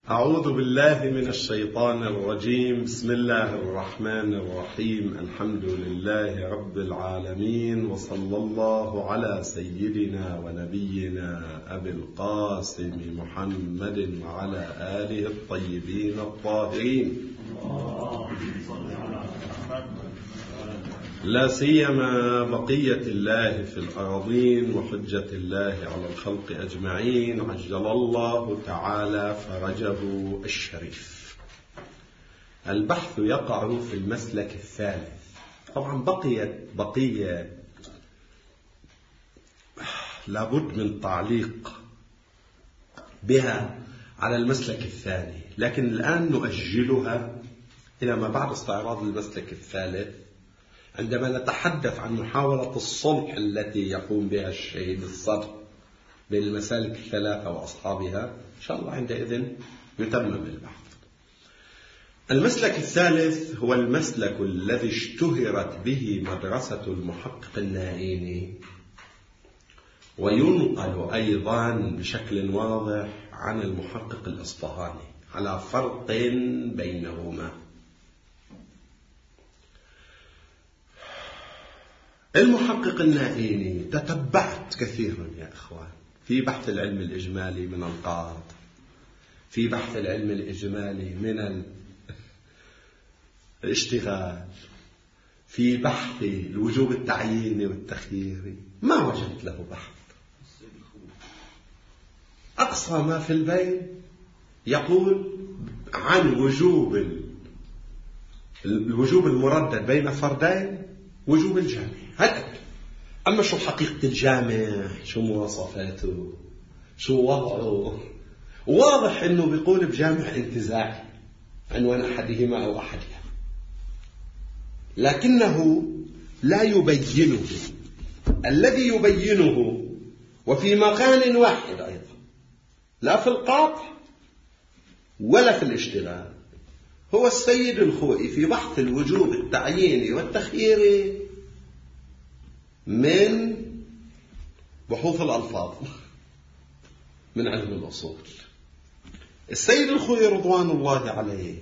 أعوذ بالله من الشيطان الرجيم. بسم الله الرحمن الرحيم. الحمد لله رب العالمين، وصلى الله على سيدنا ونبينا أبي القاسم محمد وعلى آله الطيبين الطاهرين، لا سيما بقية الله في الأراضين وحجة الله على الخلق أجمعين، عجل الله تعالى فرجه الشريف. البحث يقع في المسلك الثالث. طبعا بقية لابد من تعليق بها على المسلك الثاني، لكن الآن نؤجلها إلى ما بعد استعراض المسلك الثالث، عندما نتحدث عن محاولة الصلح التي يقوم بها الشهيد الصدر بين المسالك الثلاثة وأصحابها. إن شاء الله عندئذ يتمم البحث. المسلك الثالث هو المسلك الذي اشتهرت به مدرسة المحقق النائيني، وينقل أيضا بشكل واضح عن المحقق الإصفهاني على فرق بينهما. المحقق النائيني تتبعت كثيرا يا إخوان في بحث العلم الإجمالي من القاط، في بحث العلم الإجمالي من الاشتغال، في بحث الوجوب التعييني والتخييري، ما وجدت له بحث. أقصى ما في البين يقول عن الوجوب المردد بين فردين، وجوب الجامع. هذا. أما شو حقيقة الجامع، شو مواصفاته، شو وضعه، واضح أنه بيقول بجامع انتزاعي عنوان أحدهما أو أحدها، لكنه لا يبينه. الذي يبينه وفي مكان واحد أيضا، لا في القاطع ولا في الاشتغال، هو السيد الخوئي في بحث الوجوب التعييني والتخييري من بحوث الألفاظ من علم الأصول. السيد الخوئي رضوان الله عليه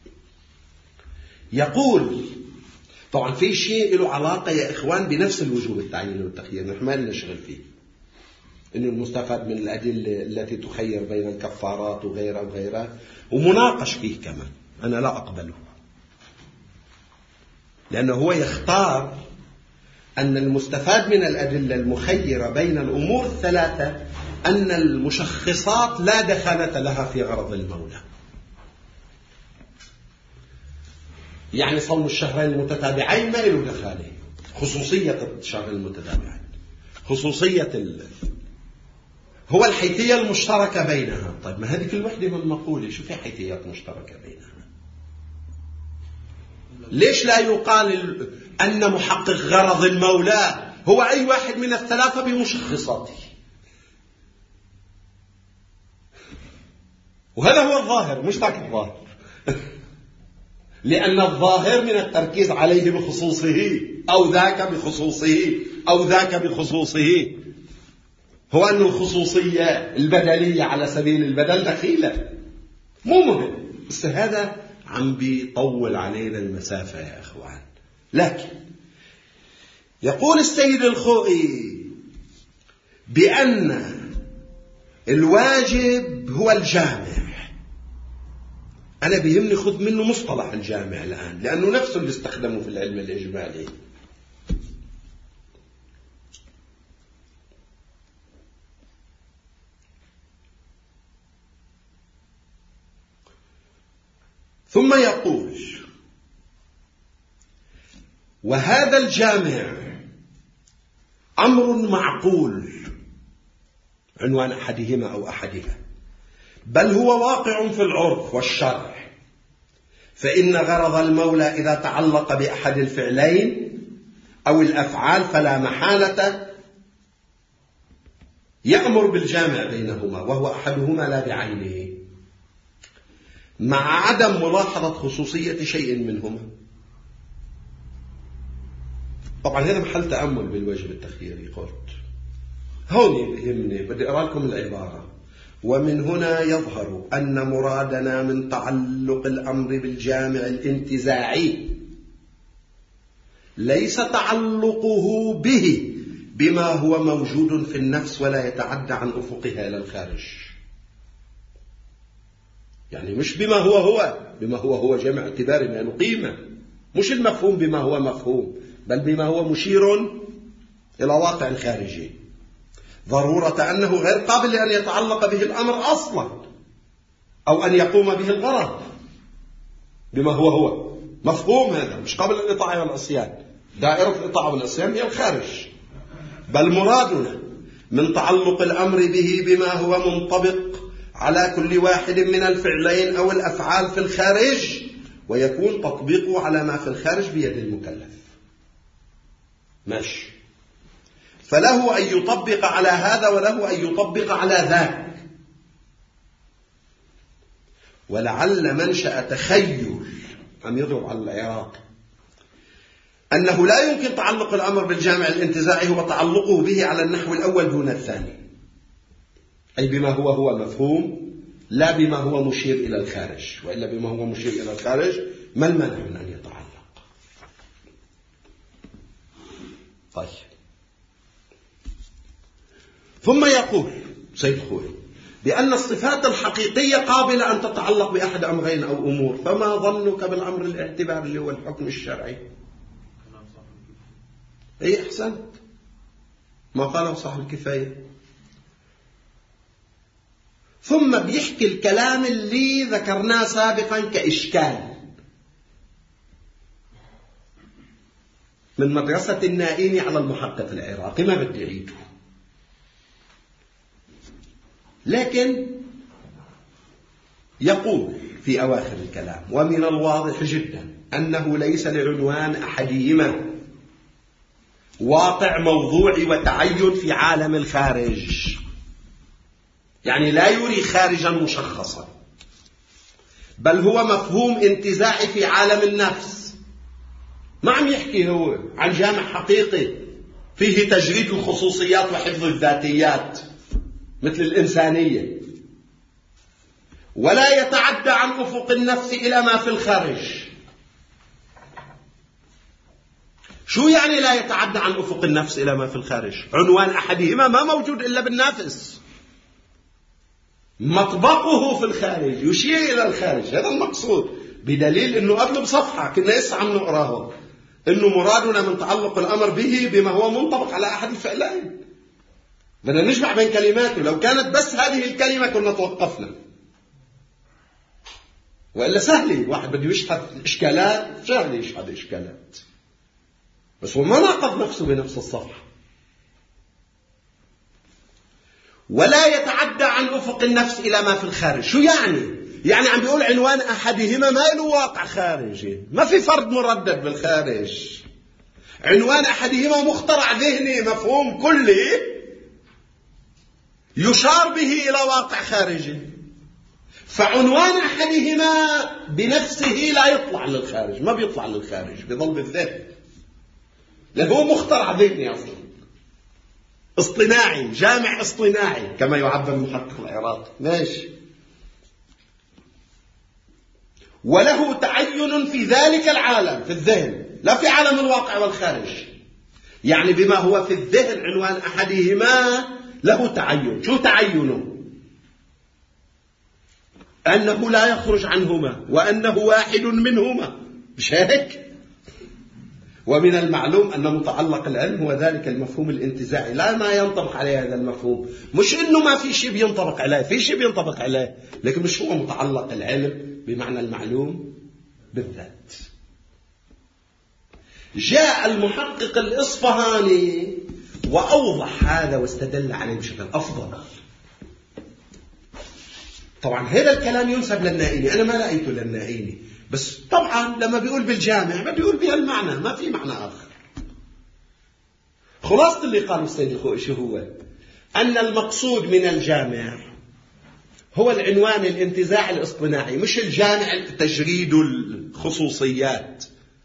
يقول، طبعا في شيء له علاقة يا إخوان بنفس الوجوب التعييني والتخيير، نحن ما لنا شغل فيه، إنه المستفاد من الأدلة التي تخير بين الكفارات وغيرها ومناقش فيه كمان، أنا لا أقبله، لأنه هو يختار أن المستفاد من الأدلة المخيرة بين الأمور الثلاثة أن المشخصات لا دخالة لها في غرض المولى. يعني صوم الشهرين المتتابعين ما له دخالة، خصوصية الشهرين المتتابعين، خصوصية هو الحيثية المشتركة بينها. طيب ما هذه كل وحدة من مقولة، شو في حيثيات مشتركة بينها؟ ليش لا يقال أن محقق غرض المولى هو أي واحد من الثلاثة بمشخصاته؟ وهذا هو الظاهر، مش ذاك الظاهر لأن الظاهر من التركيز عليه بخصوصه أو ذاك بخصوصه أو ذاك بخصوصه هو أن الخصوصية البدلية على سبيل البدل دخيلة، مو مهم، بس هذا عم بيطول علينا المسافة يا أخوان. لكن يقول السيد الخوئي بأن الواجب هو الجامع. أنا بيهمني خذ منه مصطلح الجامع الآن، لأنه نفسه اللي استخدمه في العلم الإجمالي. ثم يقول: وهذا الجامع أمر معقول عنوان أحدهما أو أحدها، بل هو واقع في العرف والشرع، فإن غرض المولى إذا تعلق بأحد الفعلين أو الأفعال فلا محالة يأمر بالجامع بينهما، وهو أحدهما لا بعينه، مع عدم ملاحظة خصوصية شيء منهما. طبعا هذا محل تأمل بالواجب التخييري. قلت هون يهمني، بدي أقرأ لكم العبارة: ومن هنا يظهر أن مرادنا من تعلق الأمر بالجامع الانتزاعي ليس تعلقه به بما هو موجود في النفس ولا يتعدى عن أفقها إلى الخارج. يعني مش بما هو جمع اعتبار له قيمة، مش المفهوم بما هو مفهوم، بل بما هو مشير إلى واقع الخارجي، ضرورة أنه غير قابل لأن يتعلق به الأمر أصلا أو أن يقوم به الغرض بما هو مفهوم. هذا مش قابل للإطاعة والعصيان. دائرة الإطاعة والعصيان هي الخارج. بل مرادنا من تعلق الأمر به بما هو منطبق على كل واحد من الفعلين أو الأفعال في الخارج، ويكون تطبيقه على ما في الخارج بيد المكلف. ماشي. فله أن يطبق على هذا وله أن يطبق على ذاك. ولعل منشأ تخيل أن يضرب على العراق أنه لا يمكن تعلق الأمر بالجامع الانتزاعي هو تعلقه به على النحو الأول دون الثاني، أي بما هو مفهوم لا بما هو مشير إلى الخارج، وإلا بما هو مشير إلى الخارج ما المانع من أن يتعلق؟ طيب. ثم يقول سيد خوي بأن الصفات الحقيقية قابلة أن تتعلق بأحد أمرين أو أمور، فما ظنك بالأمر الاعتباري اللي هو الحكم الشرعي؟ أي أحسنت ما قاله صاحب الكفاية. ثم بيحكي الكلام اللي ذكرناه سابقا كإشكال من مدرسة النائين على المحقق العراقي، ما بدي أعيده، لكن يقول في أواخر الكلام: ومن الواضح جدا أنه ليس لعنوان أحدهما واقع موضوعي وتعين في عالم الخارج، يعني لا يري خارجا مشخصا، بل هو مفهوم انتزاعي في عالم النفس. ما عم يحكي هو عن جامع حقيقي فيه تجريد الخصوصيات وحفظ الذاتيات مثل الإنسانية، ولا يتعدى عن أفق النفس إلى ما في الخارج. شو يعني لا يتعدى عن أفق النفس إلى ما في الخارج؟ عنوان أحدهما ما موجود إلا بالنفس، مطبقه في الخارج يشير إلى الخارج، هذا المقصود، بدليل أنه قبل بصفحة كنا لسه عم نقراه أنه مرادنا من تعلق الأمر به بما هو منطبق على أحد الفعلين. بدنا نجمع بين كلماته، لو كانت بس هذه الكلمة كنا توقفنا، وإلا سهل واحد بده يشحذ إشكالات، سهل يشحذ إشكالات، بس هو ما ناقض نفسه بنفس الصفحة. ولا يتعدى عن أفق النفس إلى ما في الخارج. شو يعني؟ يعني عم بيقول عنوان أحدهما ما له واقع خارجي، ما في فرد مردد بالخارج. عنوان أحدهما مخترع ذهني، مفهوم كلي يشار به إلى واقع خارجي. فعنوان أحدهما بنفسه لا يطلع للخارج، ما بيطلع للخارج، بيظل بالذهن، لأنه هو مخترع ذهني أصلا، اصطناعي، جامع اصطناعي كما يعبر المحقق العراقي. ماشي. وله تعين في ذلك العالم، في الذهن، لا في عالم الواقع والخارج. يعني بما هو في الذهن عنوان أحدهما له تعين. شو تعينه؟ أنه لا يخرج عنهما وأنه واحد منهما، مش هيك؟ ومن المعلوم أن متعلق العلم هو ذلك المفهوم الانتزاعي، لا ما ينطبق عليه هذا المفهوم. مش إنه ما في شيء بينطبق عليه، في شيء بينطبق عليه، لكن مش هو متعلق العلم بمعنى المعلوم بالذات. جاء المحقق الإصفهاني وأوضح هذا واستدل عليه بشكل أفضل. طبعا هذا الكلام ينسب للنائيني، أنا ما لقيته للنائيني، بس طبعا لما بيقول بالجامع بده يقول بها المعنى، ما في معنى آخر. خلاصة اللي قاله السيد الخوئي شو هو؟ أن المقصود من الجامع هو العنوان الانتزاعي الاصطناعي، مش الجامع تجريد الخصوصيات.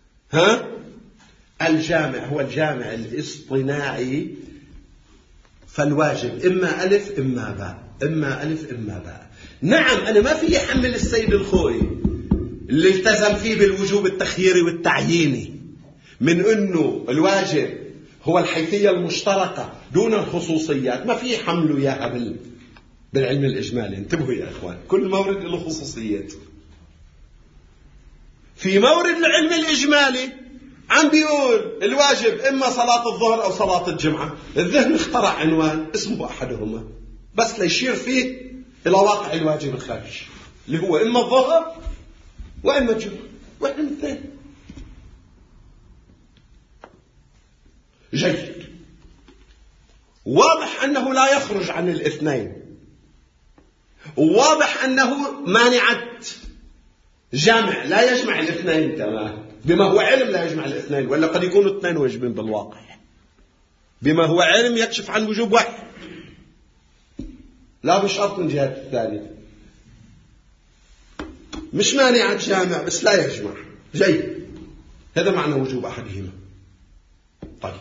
الجامع هو الجامع الاصطناعي، فالواجب إما ألف إما باء. إما ألف إما باء. نعم أنا ما في يحمل السيد الخوئي اللي التزم فيه بالوجوب التخييري والتعييني من أنه الواجب هو الحيثية المشتركة دون الخصوصيات، ما في يحملوا إياها بالعلم الإجمالي. انتبهوا يا إخوان، كل مورد له خصوصيات. في مورد العلم الإجمالي عم بيقول الواجب إما صلاة الظهر أو صلاة الجمعة. الذهن اخترع عنوان اسمه أحدهما بس ليشير فيه إلى واقع الواجب الخارجي اللي هو إما الظهر وإما الجمعة، واحد من الاثنين. جيد، واضح أنه لا يخرج عن الاثنين، وواضح أنه مانعة جامع لا يجمع الاثنين كمان، بما هو علم لا يجمع الاثنين، ولا قد يكونوا اثنين واجبين بالواقع. بما هو علم يكشف عن وجوب واحد لا بشرط من جهة الثانية، مش مانعة جامع بس لا يجمع. جيد، هذا معنى وجوب أحدهما. طيب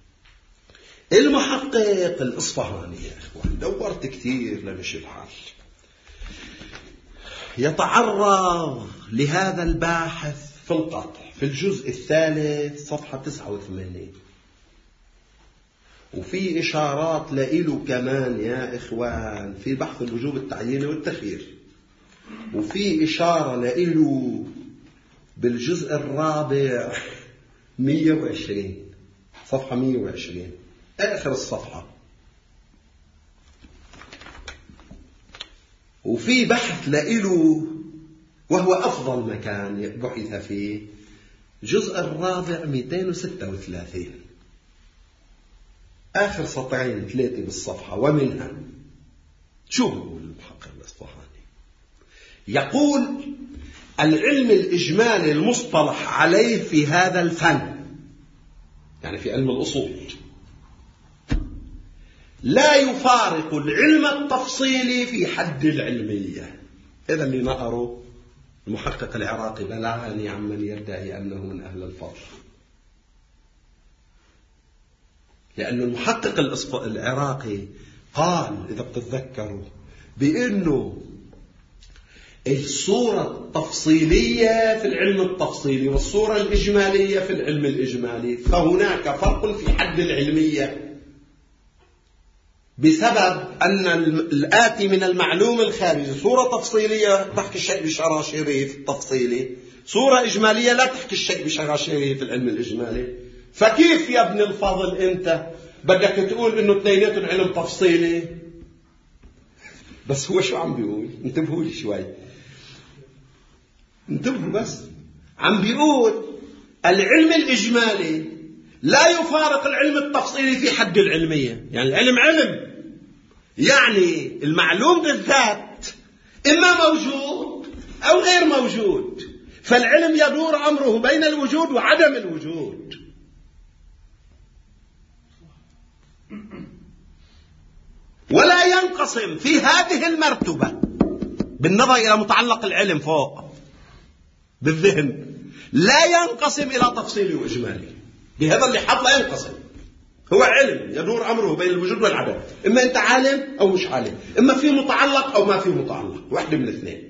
المحقق الإصفهاني يا إخوان دورت كثير لمشي الحال، يتعرض لهذا الباحث في القطع في الجزء الثالث صفحة 89، وفي إشارات لإله كمان يا إخوان في بحث الوجوب التعييني والتخيير، وفي إشارة لإله بالجزء الرابع 120 صفحة 120 آخر الصفحة، وفي بحث لإله وهو أفضل مكان بحث فيه الجزء الرابع 236 آخر سطرين 3 بالصفحة. ومنها شو بيقول المحقق الإصفهاني؟ يقول العلم الإجمالي المصطلح عليه في هذا الفن، يعني في علم الأصول، لا يفارق العلم التفصيلي في حد العلمية. هذا اللي نقره المحقق العراقي بلاغني عمن يدعي أنه من أهل الفضل، لأن المحقق العراقي قال إذا بتتذكروا بأنه الصورة التفصيلية في العلم التفصيلي والصورة الإجمالية في العلم الإجمالي، فهناك فرق في حد العلمية بسبب أن الآتي من المعلوم الخارجي صورة تفصيلية تحكي الشيء بشراشيره في التفصيلي، صورة إجمالية لا تحكي الشيء بشراشيره في العلم الإجمالي. فكيف يا ابن الفضل أنت بدك تقول إنه اثنيناتهم علم تفصيلي؟ بس هو شو عم بيقول؟ انتبهوا لي شوي، انتبهوا بس. عم بيقول العلم الإجمالي لا يفارق العلم التفصيلي في حد العلمية. يعني العلم علم، يعني المعلوم بالذات إما موجود أو غير موجود، فالعلم يدور أمره بين الوجود وعدم الوجود. ولا ينقسم في هذه المرتبة بالنظر إلى متعلق العلم فوق بالذهن، لا ينقسم إلى تفصيلي وإجمالي. بهذا اللي حط لا ينقسم، هو علم يدور أمره بين الوجود والعدم، إما أنت عالم أو مش عالم، إما في متعلق أو ما في متعلق، واحدة من الاثنين.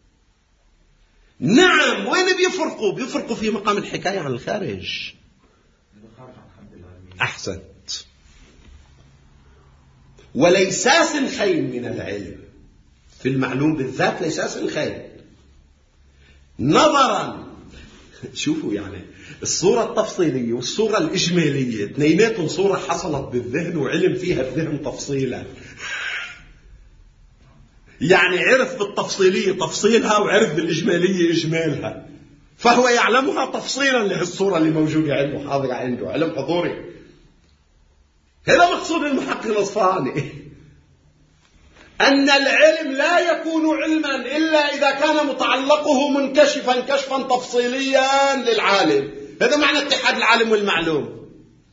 نعم، وين بيفرقوا في مقام الحكاية عن الخارج. أحسنت. وليساس خير من العلم في المعلوم بالذات، ليساس خير نظرا. شوفوا يعني الصورة التفصيلية والصورة الإجمالية اثنيناتهم صورة حصلت بالذهن وعلم فيها الذهن تفصيلا. يعني عرف بالتفصيلية تفصيلها وعرف بالإجمالية إجمالها، فهو يعلمها تفصيلا للصورة اللي موجودة عنده حاضرة عنده علم حضوري. هذا مقصود المحقق الإصفهاني، أن العلم لا يكون علما إلا إذا كان متعلقه منكشفا كشفا تفصيليا للعالم. هذا معنى اتحاد العالم والمعلوم.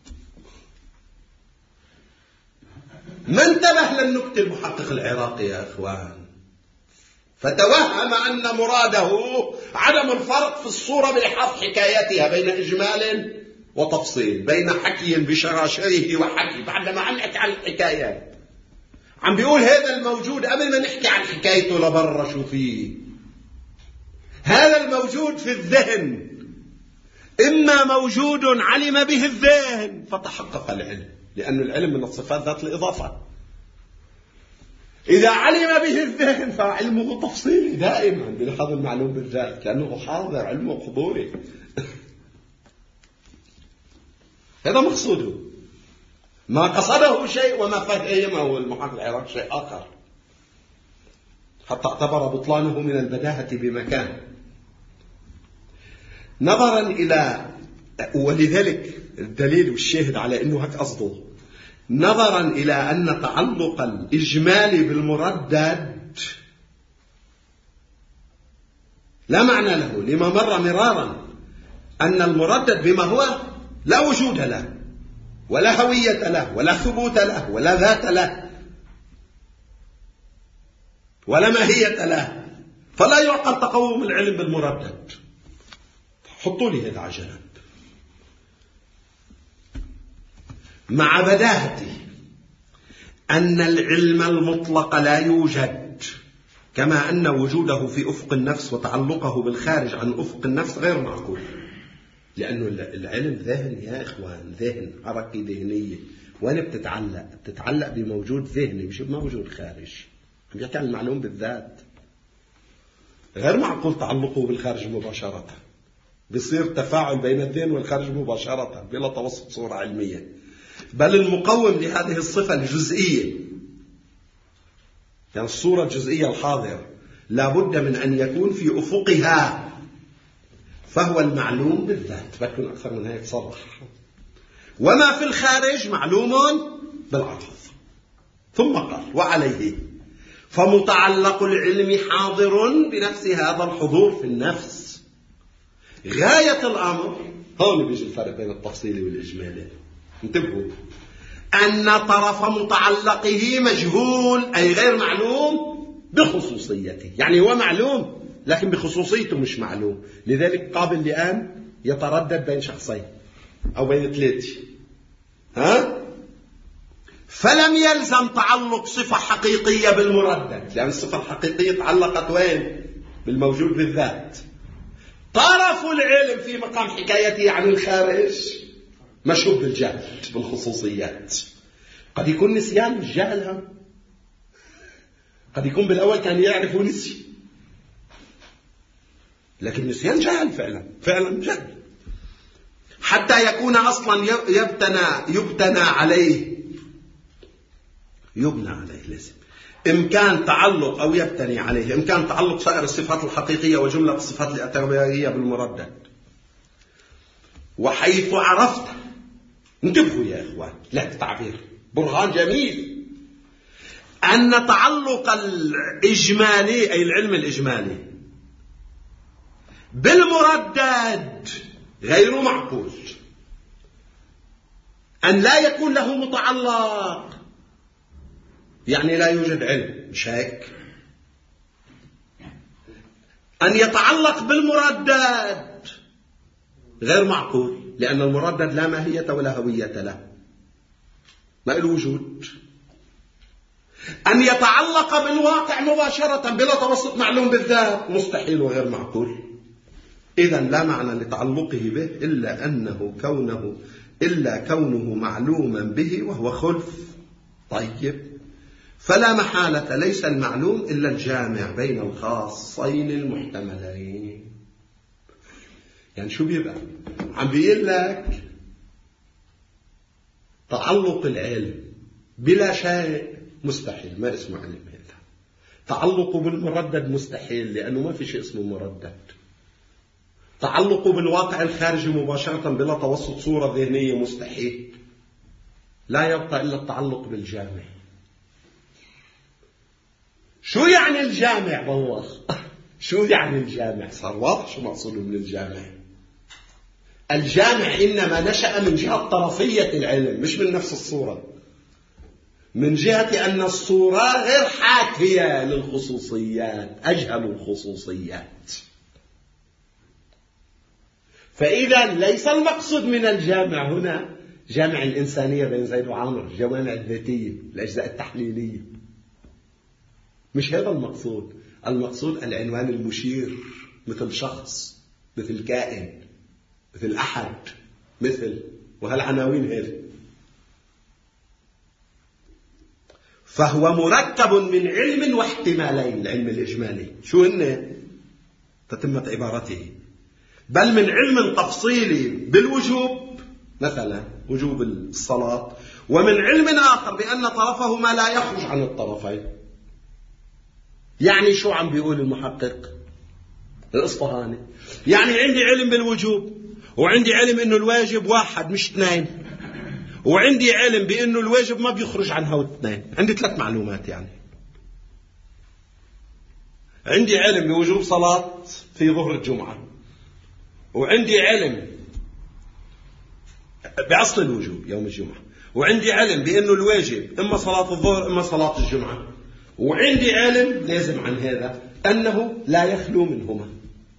ما انتبه للنكتة المحقق العراقي يا أخوان، فتوهم أن مراده عدم الفرق في الصورة بلحاظ حكايتها بين إجمال وتفصيل، بين حكي بشراشره وحكي، بعدما عنك عن الحكايات. عم بيقول هذا الموجود قبل ما نحكي عن حكايته لبرا شو فيه. هذا الموجود في الذهن إما موجود علم به الذهن فتحقق العلم، لأن العلم من الصفات ذات الإضافة. إذا علم به الذهن فعلمه تفصيلي دائما بلحظ المعلوم بالذات، لأنه حاضر، علمه حضوري. هذا مقصوده، ما قصده شيء وما فهمه المحقق العراقي شيء آخر، حتى اعتبر بطلانه من البداهة بمكان. نظرا إلى، ولذلك الدليل والشاهد على أنه هك قصده، نظرا إلى أن تعلق الإجمال بالمردد لا معنى له، لما مر مرارا أن المردد بما هو لا وجود له ولا هوية له ولا ثبوت له ولا ذات له ولا ماهية له، فلا يعقل تقوم العلم بالمردد. حطوا لي هذا على جنب. مع بداهته أن العلم المطلق لا يوجد، كما أن وجوده في أفق النفس وتعلقه بالخارج عن أفق النفس غير معقول، لأنه العلم ذهن يا إخوان، ذهن، حركة ذهنية. وين بتتعلق بموجود ذهني مش بموجود خارج. عم يحكي عن المعلوم بالذات، غير معقول تعلقه بالخارج مباشرة. بيصير تفاعل بين الذهن والخارج مباشرة بلا توسط صورة علمية. بل المقوم لهذه الصفة الجزئية، يعني الصورة الجزئية الحاضرة لابد من أن يكون في أفقها، فهو المعلوم بالذات. بكون أكثر من هيك صرح. وما في الخارج معلوم بالعرض. ثم قال وعليه فمتعلق العلم حاضر بنفس هذا الحضور في النفس. غاية الأمر هون بيجي الفرق بين التفصيلي والإجمالي. انتبهوا، أن طرف متعلقه مجهول، أي غير معلوم بخصوصيته. يعني هو معلوم لكن بخصوصيته مش معلوم، لذلك قابل لأن يتردد بين شخصين أو بين ثلاثة. فلم يلزم تعلق صفة حقيقية بالمردد، لأن الصفة الحقيقية تعلقت وين؟ بالموجود بالذات. طرف العلم في مقام حكايته عن الخارج مشهود بالجهل بالخصوصيات. قد يكون نسيان، مش جهل هم. قد يكون بالأول كان يعرف ونسي، لكن نسيان جهل، فعلا جهل. حتى يكون أصلا يبنى عليه لازم إمكان تعلق، أو يبتني عليه إمكان تعلق سائر الصفات الحقيقية وجملة الصفات الاعتبارية بالمردد. وحيث عرفت، انتبهوا يا إخوان، لا تعبير برهان جميل، أن تعلق الإجمالي أي العلم الإجمالي بالمردد غير معقول، أن لا يكون له متعلق، يعني لا يوجد علم، مش هيك؟ أن يتعلق بالمردد غير معقول، لأن المردد لا ماهية ولا هوية له، ما له وجود. أن يتعلق بالواقع مباشرة بلا توسط معلوم بالذات مستحيل وغير معقول. إذن لا معنى لتعلقه به إلا كونه معلوما به وهو خلف. طيب، فلا محالة ليس المعلوم إلا الجامع بين الخاصين المحتملين. يعني شو بيبقى؟ عم بيقول لك تعلق العلم بلا شيء مستحيل، ما اسمه علم. هذا تعلقه بالمردد مستحيل، لأنه ما في شيء اسمه مردد. تعلقه بالواقع الخارجي مباشرة بلا توسط صورة ذهنية مستحيل. لا يبقى إلا التعلق بالجامع. شو يعني الجامع بالله؟ شو يعني الجامع؟ صار واضح شو مقصوده من الجامع. الجامع إنما نشأ من جهة طرفية العلم، مش من نفس الصورة، من جهة أن الصورة غير حاكية للخصوصيات، أجهل الخصوصيات. فإذا ليس المقصود من الجامع هنا جامع الإنسانية بين زيد وعمرو، الجوامع الذاتية، الأجزاء التحليلية، مش هذا المقصود. المقصود العنوان المشير، مثل شخص، مثل كائن، مثل أحد، مثل، وهالعناوين هذه. فهو مركب من علم واحتمالين. العلم الإجمالي شو هن؟ تتمة عبارته. بل من علم تفصيلي بالوجوب، مثلا وجوب الصلاة، ومن علم آخر بأن طرفهما لا يخرج عن الطرفين. يعني شو عم بيقول المحقق الإصفهاني؟ يعني عندي علم بالوجوب، وعندي علم إنه الواجب واحد مش اثنين، وعندي علم بأنه الواجب ما بيخرج عنها واثنين. عندي 3 معلومات. يعني عندي علم بوجوب صلاة في ظهر الجمعة، وعندي علم بأصل الوجوب يوم الجمعة، وعندي علم بأنه الواجب إما صلاة الظهر إما صلاة الجمعة، وعندي علم لازم عن هذا أنه لا يخلو منهما.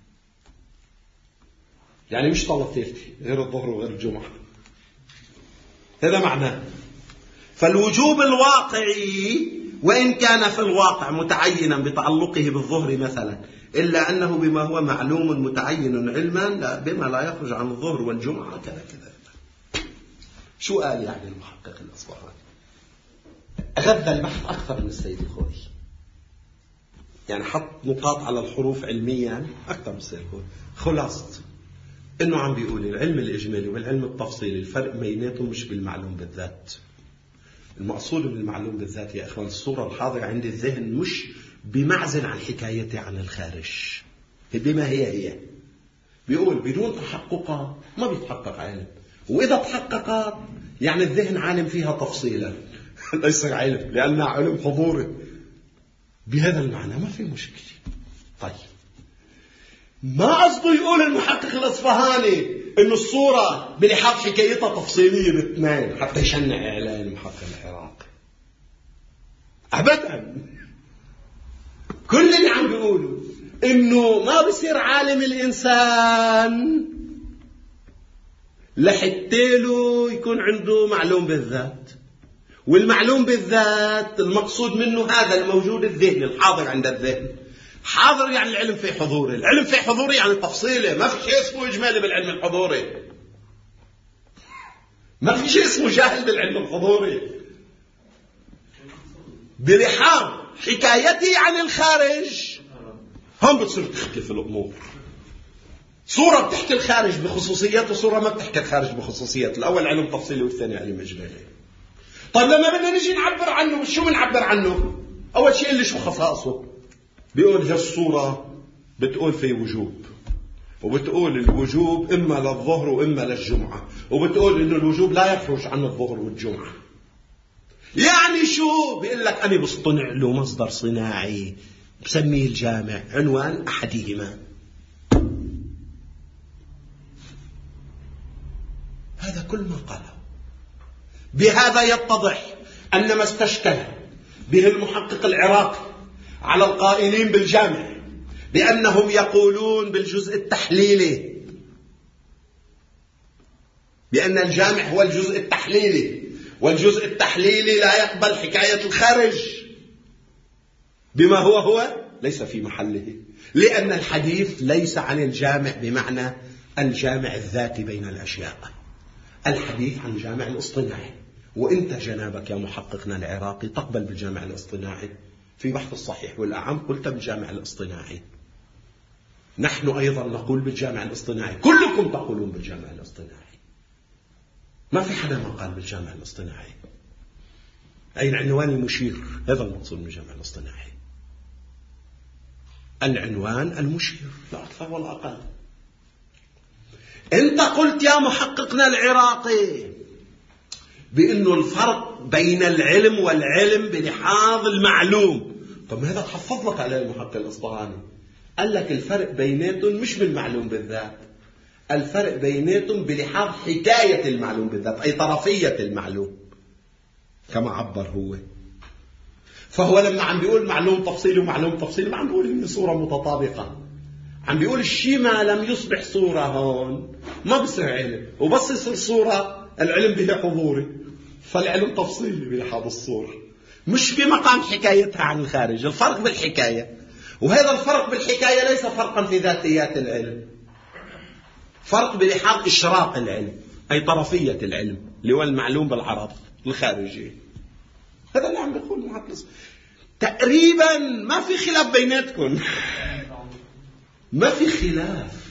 يعني مش صلاتين غير الظهر وغير الجمعة. هذا معناه. فالوجوب الواقعي وإن كان في الواقع متعينا بتعلقه بالظهر مثلا، إلا أنه بما هو معلوم متعين علما بما لا يخرج عن الظهر والجمعة كذا كذا. شو قال يعني المحقق الأصفهاني؟ غذى البحث أكثر من السيد الخوئي. يعني حط نقاط على الحروف علميا أكثر من السيد الخوئي. خلاصة إنه عم بيقول العلم الإجمالي والعلم التفصيلي الفرق بيناتهم مش بالمعلوم بالذات. المقصود بالمعلوم بالذات يا إخوان الصورة الحاضرة عند الذهن مش بمعزل عن حكايته عن الخارج، بما هي. بيقول بدون تحققات ما بيتحقق علم، وإذا تحققت يعني الذهن عالم فيها تفصيلا ليس علم، لأنها علم حضوري. بهذا المعنى ما في مشكلة. طيب ما قصده يقول المحقق الأصفهاني إنه الصورة بلحاظ حكايتها تفصيلية باثنين حتى يشنع إعلان المحقق العراقي. أبدا. كل اللي عم بيقوله إنه ما بصير عالم الإنسان لحتى يكون عنده معلوم بالذات، والمعلوم بالذات المقصود منه هذا الموجود الذهني الحاضر عند الذهن. حاضر يعني العلم في حضوري. العلم في حضوري يعني تفصيله. ما في شيء اسمه إجمالي بالعلم الحضوري، ما في شيء اسمه جاهل بالعلم الحضوري. بلحاظ حكايتي عن الخارج هم بتصير تختلف الأمور. صورة بتحكي الخارج بخصوصيات وصورة ما بتحكي الخارج بخصوصيات. الأول علم تفصيلي والثاني علم إجمالي. طيب لما بدنا نجي نعبر عنه شو بنعبر عنه؟ أول شيء اللي شو خصائصه. بيقول هالصورة بتقول في وجوب، وبتقول الوجوب إما للظهر وإما للجمعة، وبتقول إنه الوجوب لا يخرج عن الظهر والجمعة. يعني شو؟ بيقول لك أنا بصطنع له مصدر صناعي بسميه الجامع عنوان أحدهما. هذا كل ما قاله. بهذا يتضح أن ما استشكل به المحقق العراقي على القائلين بالجامع بأنهم يقولون بالجزء التحليلي، بأن الجامع هو الجزء التحليلي، والجزء التحليلي لا يقبل حكاية الخارج بما هو ليس في محله، لأن الحديث ليس عن الجامع بمعنى الجامع الذاتي بين الأشياء. الحديث عن جامع الاصطناعي. وإنت جنابك يا محققنا العراقي تقبل بالجامع الاصطناعي في بحث الصحيح والأعم، قلت بالجامع الاصطناعي. نحن أيضا نقول بالجامع الاصطناعي، كلكم تقولون بالجامع الاصطناعي. ما في حدا ما قال بالجامع الاصطناعي. أي العنوان المشير، هذا المقصود بالجامع الاصطناعي. العنوان المشير لا أكثر ولا أقل. أنت قلت يا محققنا العراقي بأنه الفرق بين العلم والعلم بلحاظ المعلوم. طب هذا تحفظ لك على المحقق الأصفهاني. قال لك الفرق بيناتهم مش بالمعلوم بالذات، الفرق بيناتهم بلحاظ حكاية المعلوم بالذات، أي طرفية المعلوم كما عبر هو. فهو لما عم بيقول معلوم تفصيلي ومعلوم تفصيلي ما عم بيقول إن صورة متطابقة، عم بيقول الشيء ما لم يصبح صورة هون ما بصير علم، وبس يصير صورة العلم به حضوري، فالعلم تفصيلي بلحاظ الصورة. مش بمقام حكايتها عن الخارج. الفرق بالحكاية، وهذا الفرق بالحكاية ليس فرقا في ذاتيات العلم، فرق بلحاظ إشراق العلم، أي طرفية العلم اللي هو المعلوم بالعرض الخارجي. هذا اللي عم بيقول المحقق. تقريبا ما في خلاف بيناتكم ما في خلاف،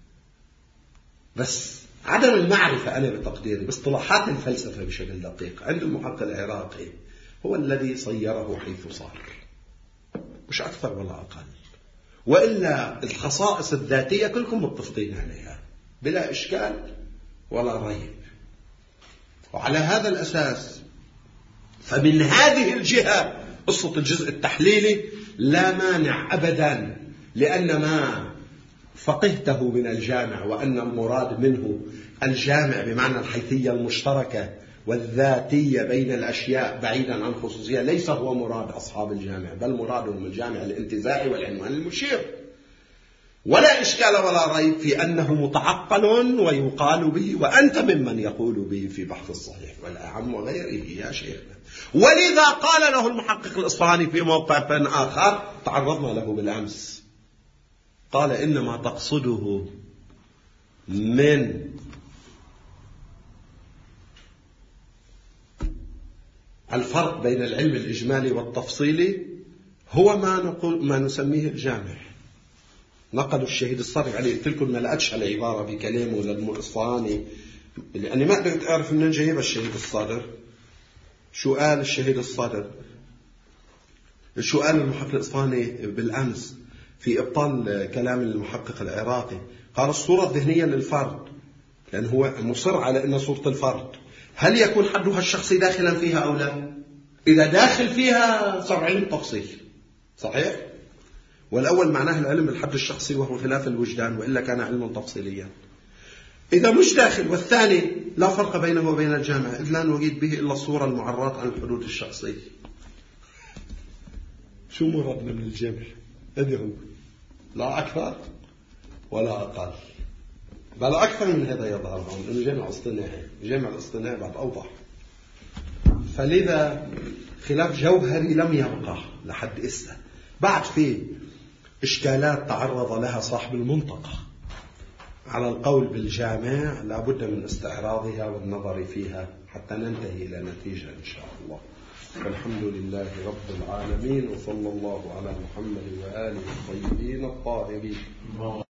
بس عدم المعرفة أنا بتقديري باصطلاحات الفلسفة بشكل دقيق عند المحقق العراقي هو الذي صيره حيث صار، مش أكثر ولا أقل. وإلا الخصائص الذاتية كلكم متفقين عليها بلا إشكال ولا ريب. وعلى هذا الأساس فمن هذه الجهة قصة الجزء التحليلي لا مانع أبدا، لأن ما فقهته من الجامع وأن المراد منه الجامع بمعنى الحيثية المشتركة والذاتية بين الأشياء بعيدا عن خصوصية ليس هو مراد أصحاب الجامع، بل مرادهم الجامع الانتزاعي والعنوان المشير. ولا إشكال ولا ريب في أنه متعقل ويقال به، وأنت ممن يقول به في بحث الصحيح والأعم وغيره يا شيخنا. ولذا قال له المحقق الإصفهاني في موقع آخر تعرضنا له بالأمس، قال إنما تقصده من الفرق بين العلم الإجمالي والتفصيلي هو ما نسميه الجامع. نقلوا الشهيد الصادق عليه. قلت لكم ما لقتش على عبارة بكلامه للإصفهاني لأني ما قدرت أعرف منين جايب الشهيد الصادق. شو قال الشهيد الصادق؟ شو قال المحقق الإصفهاني بالأمس في إبطال كلام المحقق العراقي؟ قال الصورة الذهنية للفرد، لأن هو مصر على أن صورة الفرد هل يكون حدها الشخصي داخلا فيها أو لا؟ إذا داخل فيها صار علم تفصيل صحيح؟ والأول معناه العلم الحد الشخصي وهو خلاف الوجدان، وإلا كان علما تفصيليا. إذا مش داخل، والثاني لا فرق بينه وبين الجامع إذ لا نريد به إلا الصورة المعرات عن الحدود الشخصية. شو مرادنا من الجامع؟ هذا هو، لا أكثر ولا أقل، بل أكثر من هذا يظهر لأنه جامع اصطناعي. جامع الاصطناعي بعد أوضح. فلذا خلاف جوهري لم يبقى لحد إسا. بعد فيه إشكالات تعرض لها صاحب المنطقة على القول بالجامع لابد من استعراضها والنظر فيها حتى ننتهي إلى نتيجة إن شاء الله. والحمد لله رب العالمين، وصلى الله على محمد وآله الطيبين الطاهرين.